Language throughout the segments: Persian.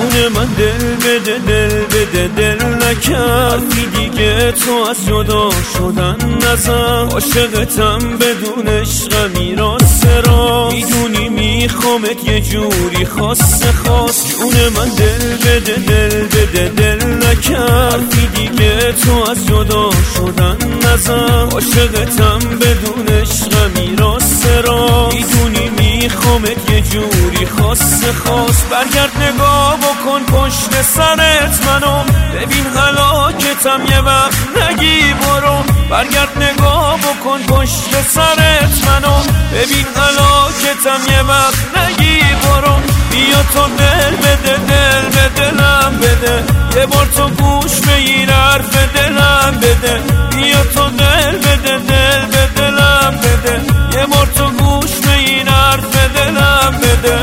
جون من دل بده دل بده دل نکردی دیگه تو از جدا شدن نزن عاشقتم بدون عشق میراث را میدونی میخوامت یه جوری خاصه خاص جون من دل بده دل بده دل نکردی دیگه تو از جدا شدن نزن عاشقتم بدون عشق میراث را میدونی میخوامت یه جوری خاصه خاص برگرد نگاه بکن پشت سرت منو ببین هلاکتم یه وقت نگی برو برگرد نگاه بکن پشت سرت منو ببین هلاکتم یه وقت نگی برو بیا تو دل بده دل به دلم بده یه بار تو گوش بگیر حرف دلم بده بیا تو دل بده دل به دلم بده یه بار تو گوش بگیر حرف دلم بده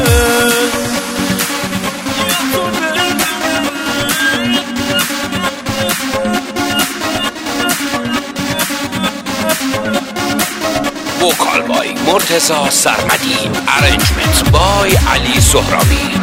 وکال بای مرتضی سرمدی ارنجمنت بای علی سهرابی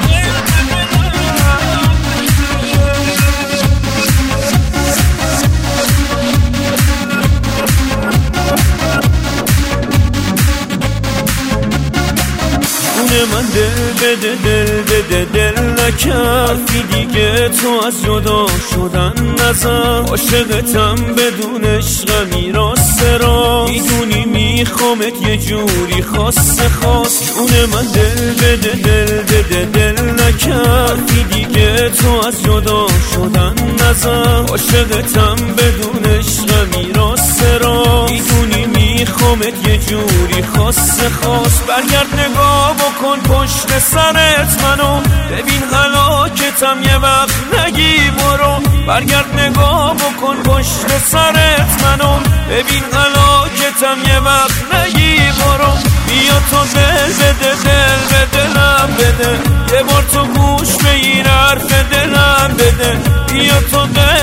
من دل بده دل بده دل نکردی دیگه تو از جدا شدن نزن عاشقتم بدون عشق میراث را میدونی میخوامت یه جوری خاصه خاص جون من دل بده دل بده دل نکردی دیگه تو از جدا شدن نزن عاشقتم بدون عشق میراث را میدونی میخوامت یه جوری خاصه خاص برگرد نگاه بکن پشت سرت منو ببین هلاکتم یه وقت نگی برو برگرد نگاه بکن پشت سرت منو ببین هلاکتم یه وقت نگی برو بیا تو دل بده دل به دلم بده یه بار تو گوش بگیر حرف دلم بده بیا تو دل